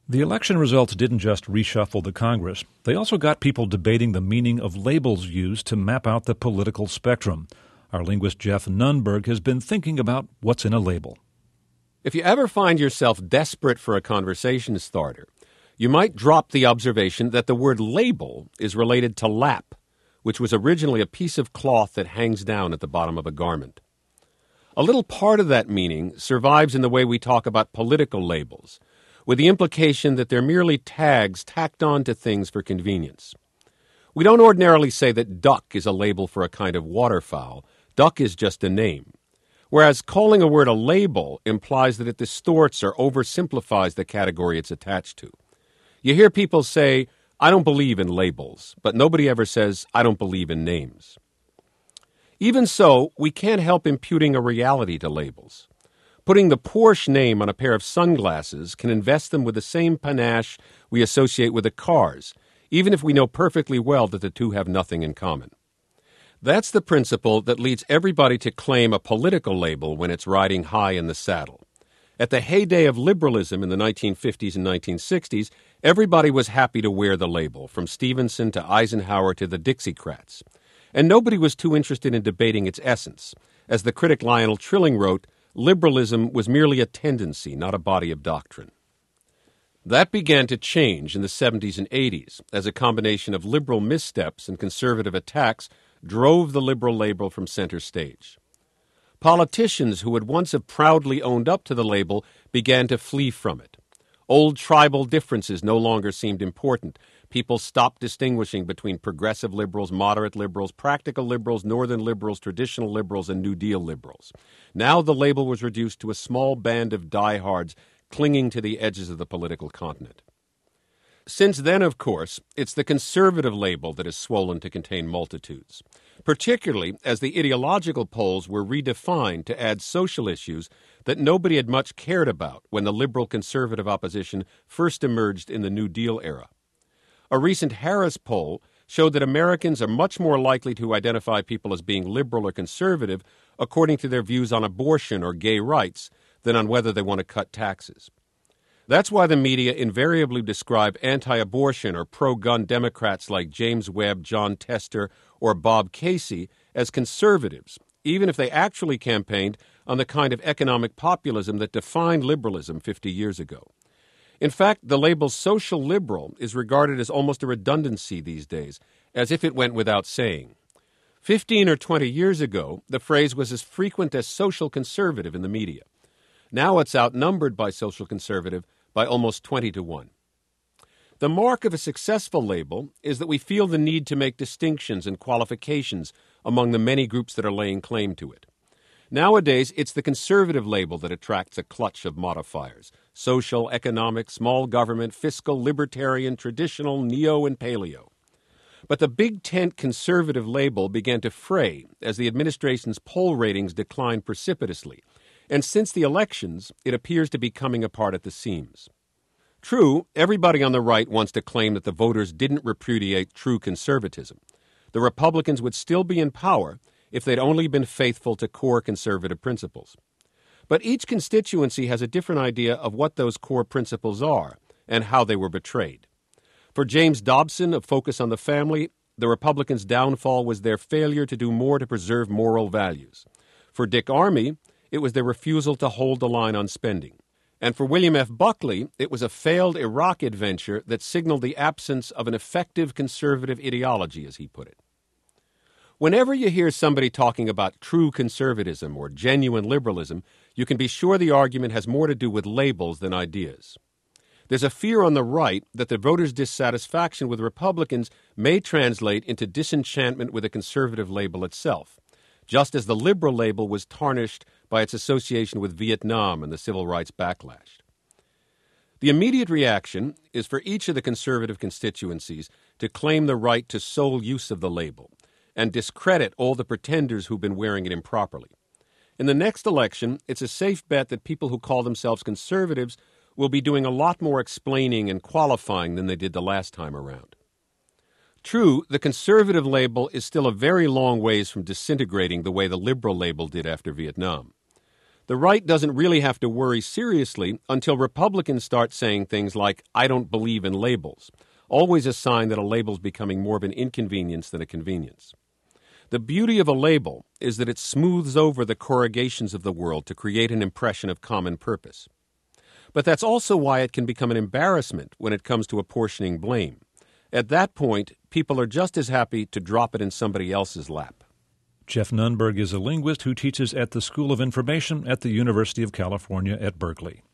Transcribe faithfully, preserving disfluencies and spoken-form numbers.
The election results didn't just reshuffle the Congress. They also got people debating the meaning of labels used to map out the political spectrum. Our linguist Jeff Nunberg has been thinking about what's in a label. If you ever find yourself desperate for a conversation starter, you might drop the observation that the word label is related to lap, which was originally a piece of cloth that hangs down at the bottom of a garment. A little part of that meaning survives in the way we talk about political labels, with the implication that they're merely tags tacked on to things for convenience. We don't ordinarily say that duck is a label for a kind of waterfowl. Duck is just a name. Whereas calling a word a label implies that it distorts or oversimplifies the category it's attached to. You hear people say, "I don't believe in labels," but nobody ever says, "I don't believe in names." Even so, we can't help imputing a reality to labels. Putting the Porsche name on a pair of sunglasses can invest them with the same panache we associate with the cars, even if we know perfectly well that the two have nothing in common. That's the principle that leads everybody to claim a political label when it's riding high in the saddle. At the heyday of liberalism in the nineteen fifties and nineteen sixties, everybody was happy to wear the label, from Stevenson to Eisenhower to the Dixiecrats. And nobody was too interested in debating its essence. As the critic Lionel Trilling wrote, liberalism was merely a tendency, not a body of doctrine. That began to change in the seventies and eighties, as a combination of liberal missteps and conservative attacks drove the liberal label from center stage. Politicians who would once have proudly owned up to the label began to flee from it. Old tribal differences no longer seemed important. People stopped distinguishing between progressive liberals, moderate liberals, practical liberals, northern liberals, traditional liberals, and New Deal liberals. Now the label was reduced to a small band of diehards clinging to the edges of the political continent. Since then, of course, it's the conservative label that has swollen to contain multitudes, particularly as the ideological poles were redefined to add social issues that nobody had much cared about when the liberal-conservative opposition first emerged in the New Deal era. A recent Harris poll showed that Americans are much more likely to identify people as being liberal or conservative according to their views on abortion or gay rights than on whether they want to cut taxes. That's why the media invariably describe anti-abortion or pro-gun Democrats like James Webb, John Tester, or Bob Casey as conservatives, even if they actually campaigned on the kind of economic populism that defined liberalism fifty years ago. In fact, the label social liberal is regarded as almost a redundancy these days, as if it went without saying. Fifteen or twenty years ago, the phrase was as frequent as social conservative in the media. Now it's outnumbered by social conservative by almost twenty to one. The mark of a successful label is that we feel the need to make distinctions and qualifications among the many groups that are laying claim to it. Nowadays, it's the conservative label that attracts a clutch of modifiers: social, economic, small government, fiscal, libertarian, traditional, neo, and paleo. But the big tent conservative label began to fray as the administration's poll ratings declined precipitously, and since the elections, it appears to be coming apart at the seams. True, everybody on the right wants to claim that the voters didn't repudiate true conservatism. The Republicans would still be in power if they'd only been faithful to core conservative principles. But each constituency has a different idea of what those core principles are and how they were betrayed. For James Dobson of Focus on the Family, the Republicans' downfall was their failure to do more to preserve moral values. For Dick Armey, it was their refusal to hold the line on spending. And for William F. Buckley, it was a failed Iraq adventure that signaled the absence of an effective conservative ideology, as he put it. Whenever you hear somebody talking about true conservatism or genuine liberalism, you can be sure the argument has more to do with labels than ideas. There's a fear on the right that the voters' dissatisfaction with Republicans may translate into disenchantment with the conservative label itself, just as the liberal label was tarnished by its association with Vietnam and the civil rights backlash. The immediate reaction is for each of the conservative constituencies to claim the right to sole use of the label and discredit all the pretenders who've been wearing it improperly. In the next election, it's a safe bet that people who call themselves conservatives will be doing a lot more explaining and qualifying than they did the last time around. True, the conservative label is still a very long ways from disintegrating the way the liberal label did after Vietnam. The right doesn't really have to worry seriously until Republicans start saying things like, "I don't believe in labels," always a sign that a label's becoming more of an inconvenience than a convenience. The beauty of a label is that it smooths over the corrugations of the world to create an impression of common purpose. But that's also why it can become an embarrassment when it comes to apportioning blame. At that point, people are just as happy to drop it in somebody else's lap. Jeff Nunberg is a linguist who teaches at the School of Information at the University of California at Berkeley.